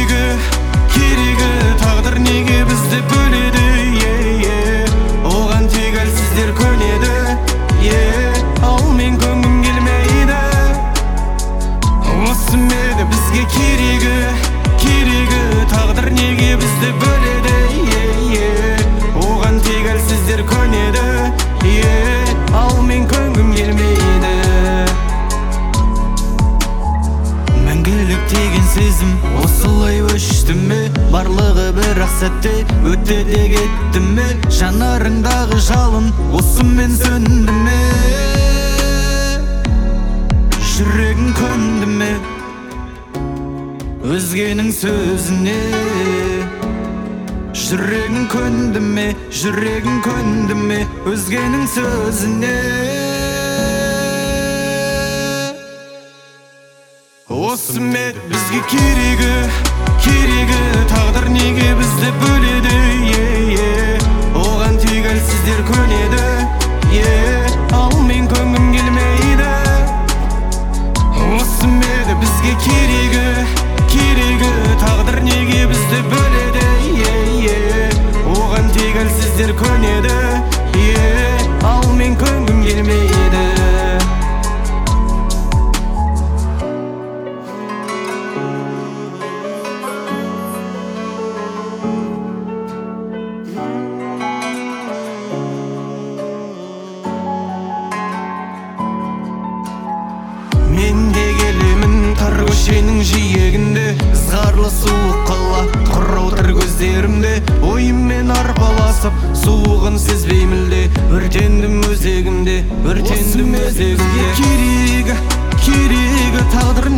керегі тағдыр неге бізді бөледі, оған тек әлсіздер көнеді, ал мен көнгім келмейді. Осы меді бізге керегі тағдыр неге бізді бөледі, оған тек әлсіздер көнеді, ал мен көнгім келмейді. Мәңгілік деген сезім осылай өшті ме, барлығы бір-ақ сәтте өтті де кетті ме, жанарыңдағы жалын осымен сөнді ме, жүрегің көнді ме өзгенің сөзіне, жүрегің көнді ме, жүрегің көнді ме өзгенің сөзіне. Осы ме бізге керегі тағдыр неге бізді бөледі, оған тек әлсіздер көнеді, ал мен көнгім келмейді. Осы меді бізге керегі тағдыр неге бізді бөледі, оған тек әлсіздер көнеді, ал мен көнгім келмейді. Мен де келемін тар көшенің жиегінде, ызғарлы суық қала тұр отыр көздерімде, ойыммен арпаласып суығын сезбей мүлде, өртендім өзегімде, өртендім өзегімде. Керегі тағдыр